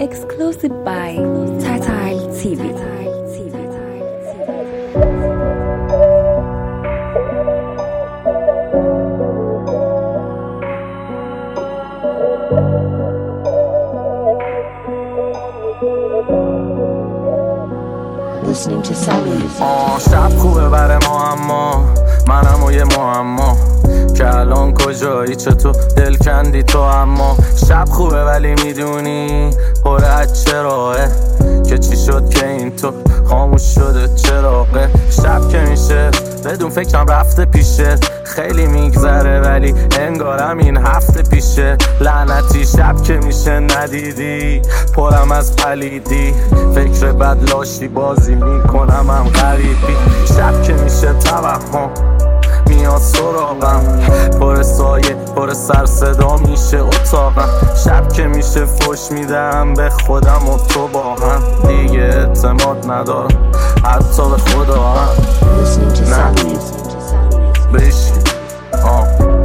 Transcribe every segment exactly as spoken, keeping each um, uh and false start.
Exclusive by Tatile تی وی. Listening to Salud. آه شب خوبه بره ما اما منم و یه معما که الان کجایی چطور دل کندی تو اما شب خوبه ولی میدونی پر از چراغه که چی شد که این تو خاموش شده چراغه شب که میشه بدون فکرم رفته پیشه خیلی میگذره ولی انگارم این هفته پیشه لعنتی شب که میشه ندیدی پرم از پلیدی فکر بد لاشی بازی میکنم هم غریبی شب که میشه توهم میاد سراغم پر سایه پر سر صدا میشه اتاقم شب که میشه فوش میدم به خودم و تو با هم دیگه اعتماد ندارم حتی به خدا هم نه بشی آه.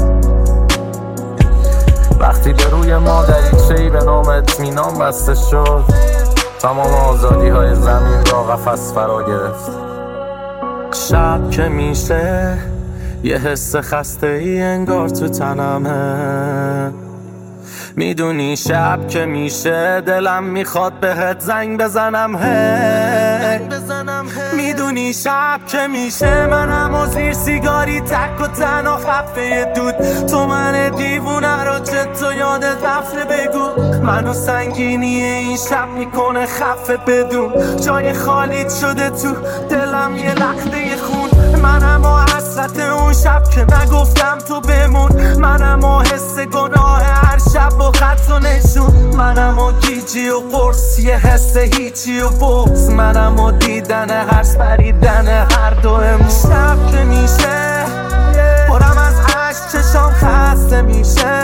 وقتی به روی ما دریچه‌ای به نام اطمینان بسته شد تمام آزادی های زمین را قفس فرا گرفت شب که میشه یه حس خسته ای انگار تو تنمه میدونی شب که میشه دلم میخواد بهت زنگ بزنم هی میدونی شب که میشه منم و زیر سیگاری تک و تنها خفه دود تو من دیوونه رو چطور یادت رفته بگو منو سنگینی این شب میکنه خفه بدون جای خالیت شده تو دلم یه لخته خون منم و حسرت اون شب که نگفتم تو بمون منم و حس گناه هر شب و خط و نشون منم و گیجی و قرص یه حس هیچی و بغض منم و دیدن هر سپریدن هر دومون شب که میشه پرم از عشق چشام خسته میشه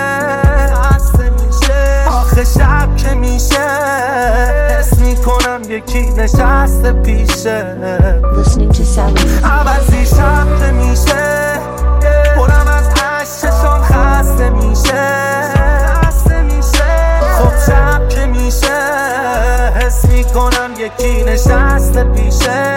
آخه شب که میشه حس میکنم یکی نشسته پیشه عوضی شب که میشه پرم از عشق چشام خسته میشه خب شب که میشه حس میکنم یکی نشسته پیشه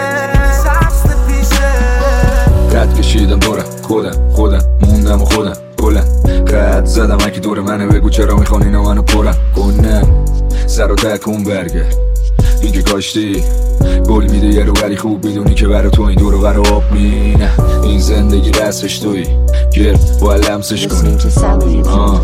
قد کشیدم دورم خودم خودم موندم و خودم بلند قد زدم اگه دور منه بگو چرا میخوان اینا منو پرم کنم سر و تکون برگرد این که کاشتی گل میده یه رو ولی خوب میدونی که برا تو این دور و برا آب مینه این زندگی رسمش توی گرد باید لمسش کنی آه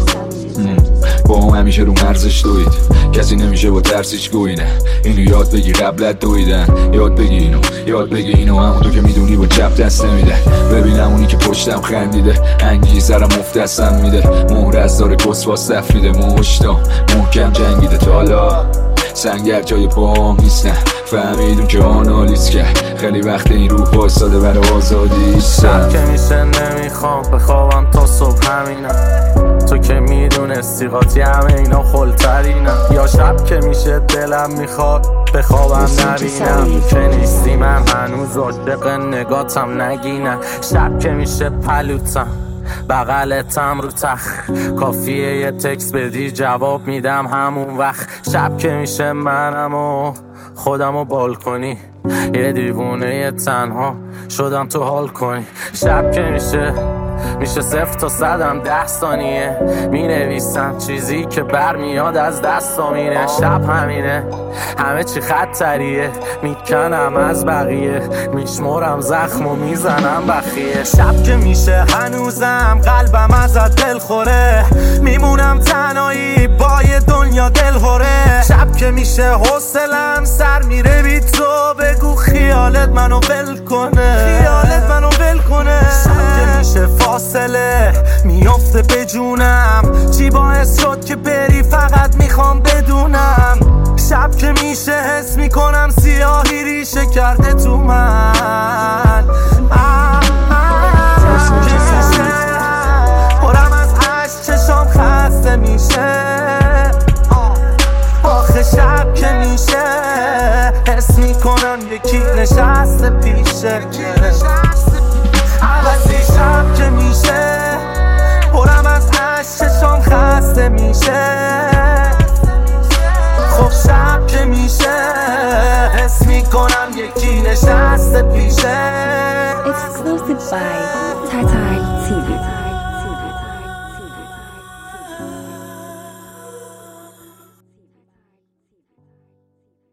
با هم همیشه رو مرزش دوید کسی نمیشه با ترسیش گوینه اینو یاد بگی قبلت دویدن یاد بگی اینو یاد بگی اینو همون تو که میدونی با چپ دست نمیده ببینم اونی که پشتم خندیده انگی سرم مفت دستم میده مهر از داره کسواس تفریده مشتا محکم جنگیده تا حالا سنگر جای پاهم نیستن فهمیدون که آنالیز کرد خیلی وقت این روح بایستاده برای آزادی شب که میشه نمیخوام بخوابم تا صبح همینم تو که میدونستی قاطی همه اینا خلترینم یا شب که میشه دلم میخواد بخوابم نبینم که نیستی من هنوز عاشق نگاتم نگینم شب که میشه پلوتم بغلتم رو تخ کافیه یه تکس بدی جواب میدم همون وقت شب که میشه منم و خودم و بال کنی یه دیوونه یه تنها شدم تو حال کنی شب که میشه میشه صفر تا صدم ده ثانیه می نویسم چیزی که برمیاد از دستا میره شب همینه همه چی خطریه میکنم از بقیه میشمرم زخم و میزنم بخیه شب که میشه هنوزم قلبم ازت دل خوره میمونم تنهایی با یه دنیا دل خوره شب که میشه حوصلم سر میره بی تو بگو خیالت منو ول کنه خیالت منو ول کنه شب که میشه فاصله میافته به جونم چی باعث شد که بری فقط میخوام بدونم شب که میشه حس میکنم سیاهی ریشه کرده تو من شب که میشه پرم از عشق چشام خسته میشه آخه شب که میشه حس میکنم یکی نشسته پیشه عوضی شب که میشه پرم از عشق چشام خسته میشه خب شب میکنم یکی نشسته پیشه. Exclusive by Tata تی وی.